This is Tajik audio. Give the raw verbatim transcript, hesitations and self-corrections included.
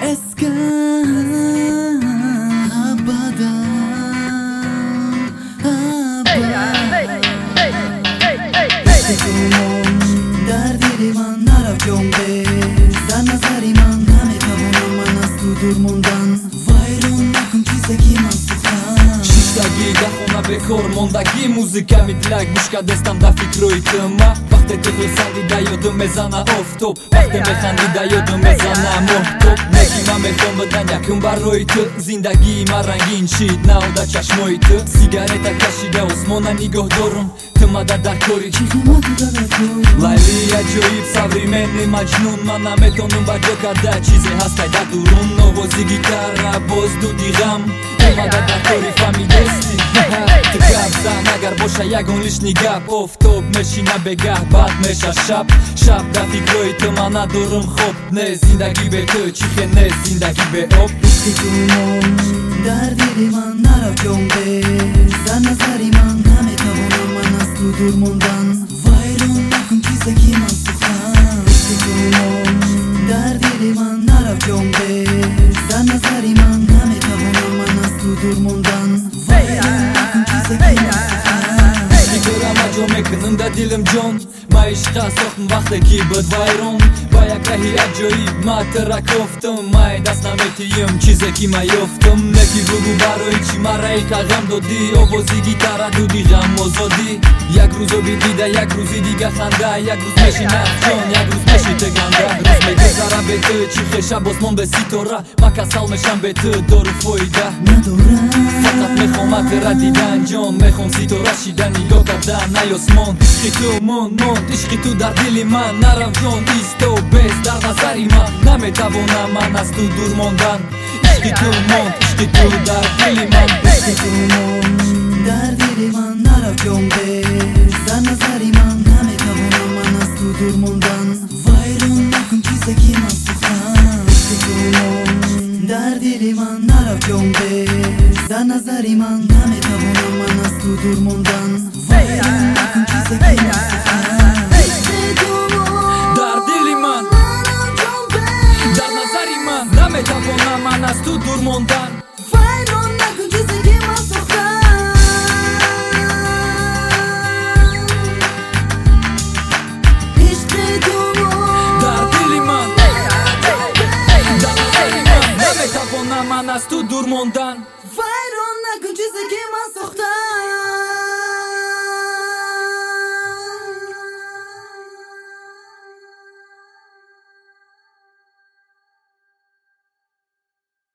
Eskan abadan Dar diliman naravjon bez Dar nazariman hame tavonaman az tu durmondan Vayron nakun chizeki man suxan Shishdagi gahona bekor мондagi музыка митлак гӯшка дестам да фикрои тума вақте ту хӯрсандида ёдум мезана офтоб вақте механдида ёдум мезана моҳтоб неки ман мехом бидан якум барои ту зиндагии ман рангин шид наода чашмои ту сигарета кашида осмона нигоҳ дорум ту мада дар кори лайли аҷоиб саврименӣ маҷнун ман наметонум ба ҷо карда чизе ҳаст кайда дурун овози гитара боз дуди ғам ту мада дар кори фамидости ту гап зан агар боша ягон лишни гап офтоб мешина бегаҳ баъд меша шаб шаб дар фикрои ту ман надорум хоб не зиндагӣ бе ту чӣ хел не зиндагӣ бе об ишқи ту дар дили ман наравҷон без дар назари ман наметавонам ман аз ту дур мондан вайрон накун чизеки ман сухан ишқи ту дар дили ман наравҷон без дар назари ман наметавонам ман аз ту дур мондан вайрон накун чизеки ман сухан мигӯрам аҷо мекунам да дилим ҷон ма ишқа сохтам вақте ки буд вайрон ба як раҳи аҷоиб ма тира кофтам май даст наметиям чизе ки ма ёфтам неки бугу барои чӣ мараи қағам додӣ овози гитара дуди ғам озодӣ як рӯз оби дида як рӯзи дига ханда як рӯз мешинад ҷон як рӯз мешита ганда рӯз мегузара бе ту чӣ хешаб осмон бе ситора ма касал мешам бе ту дору фоида надорам фақат мехома тира дидан ҷон мехом ситора шида нигоҳ кардан ай осмон ишқи ту мон монд ишқи ту дар дили ман наравҷон исто без дар назари ман наметавонам ман аз ту дур мондан ишқи ту монд ишқи ту дар дили ман ишқи ту дар дили ман наравҷон без дар назари ман наметавонам ман аз ту дур мондан вайрон накун чизеки ман сухан ишқи ту дар дили ман наравҷон без дар назари ман наметавонам ман аз ту дур мондан вайрон накун чизеки ман сухан дар дили ман дар назари ман наметавонам ман аз ту дур мондан вайрон накун чизеки ман сухан ишқи ту дар дили ман дар назари ман наметавонам ман аз ту дур мондан